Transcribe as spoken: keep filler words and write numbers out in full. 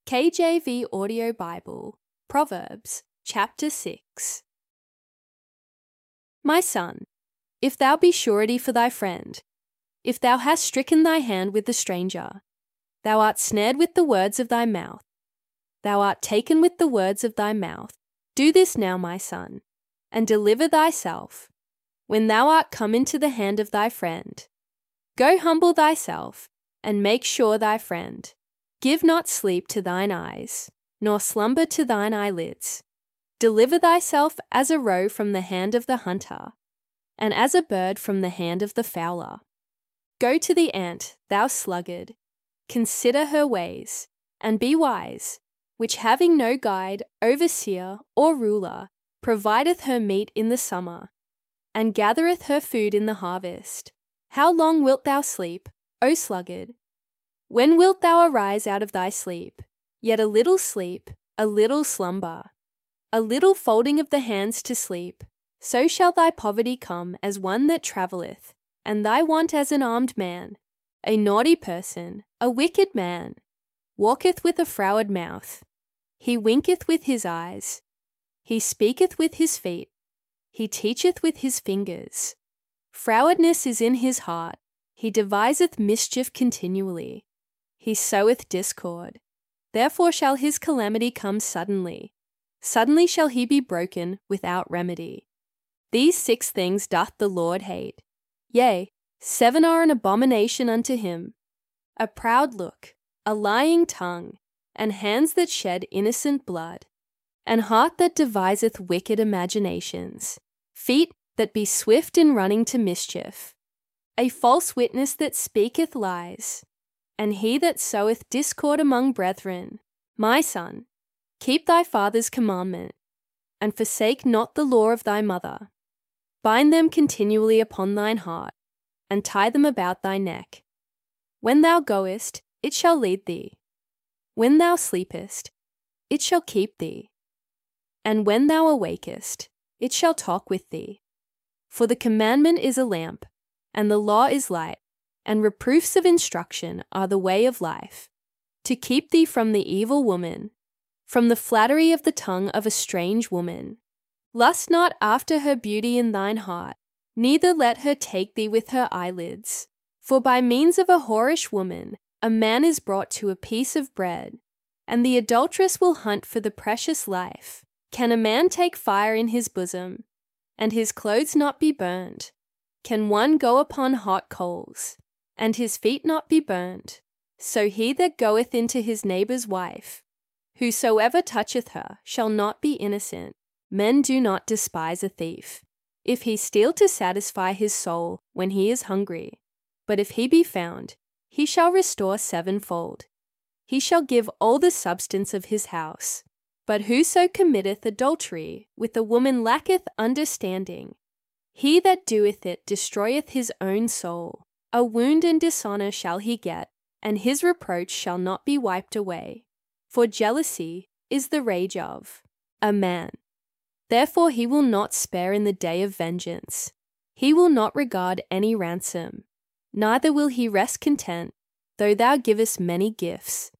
K J V Audio Bible, Proverbs, chapter six. My son, if thou be surety for thy friend, if thou hast stricken thy hand with the stranger, thou art snared with the words of thy mouth, thou art taken with the words of thy mouth, do this now, my son, and deliver thyself, when thou art come into the hand of thy friend. Go humble thyself, and make sure thy friend. Give not sleep to thine eyes, nor slumber to thine eyelids. Deliver thyself as a roe from the hand of the hunter, and as a bird from the hand of the fowler. Go to the ant, thou sluggard, consider her ways, and be wise, which having no guide, overseer, or ruler, provideth her meat in the summer, and gathereth her food in the harvest. How long wilt thou sleep, O sluggard? When wilt thou arise out of thy sleep? Yet a little sleep, a little slumber, a little folding of the hands to sleep. So shall thy poverty come as one that travelleth, and thy want as an armed man, a naughty person, a wicked man, walketh with a froward mouth. He winketh with his eyes, he speaketh with his feet, he teacheth with his fingers. Frowardness is in his heart, he deviseth mischief continually. He soweth discord. Therefore shall his calamity come suddenly. Suddenly shall he be broken without remedy. These six things doth the Lord hate. Yea, seven are an abomination unto him: a proud look, a lying tongue, and hands that shed innocent blood, an heart that deviseth wicked imaginations, feet that be swift in running to mischief, a false witness that speaketh lies, and he that soweth discord among brethren. My son, keep thy father's commandment, and forsake not the law of thy mother. Bind them continually upon thine heart, and tie them about thy neck. When thou goest, it shall lead thee. When thou sleepest, it shall keep thee. And when thou awakest, it shall talk with thee. For the commandment is a lamp, and the law is light, and reproofs of instruction are the way of life, to keep thee from the evil woman, from the flattery of the tongue of a strange woman. Lust not after her beauty in thine heart, neither let her take thee with her eyelids. For by means of a whorish woman a man is brought to a piece of bread, and the adulteress will hunt for the precious life. Can a man take fire in his bosom, and his clothes not be burned? Can one go upon hot coals, and his feet not be burned? So he that goeth into his neighbour's wife, whosoever toucheth her, shall not be innocent. Men do not despise a thief, if he steal to satisfy his soul when he is hungry. But if he be found, he shall restore sevenfold. He shall give all the substance of his house. But whoso committeth adultery with a woman lacketh understanding. He that doeth it destroyeth his own soul. A wound and dishonour shall he get, and his reproach shall not be wiped away. For jealousy is the rage of a man. Therefore he will not spare in the day of vengeance. He will not regard any ransom. Neither will he rest content, though thou givest many gifts.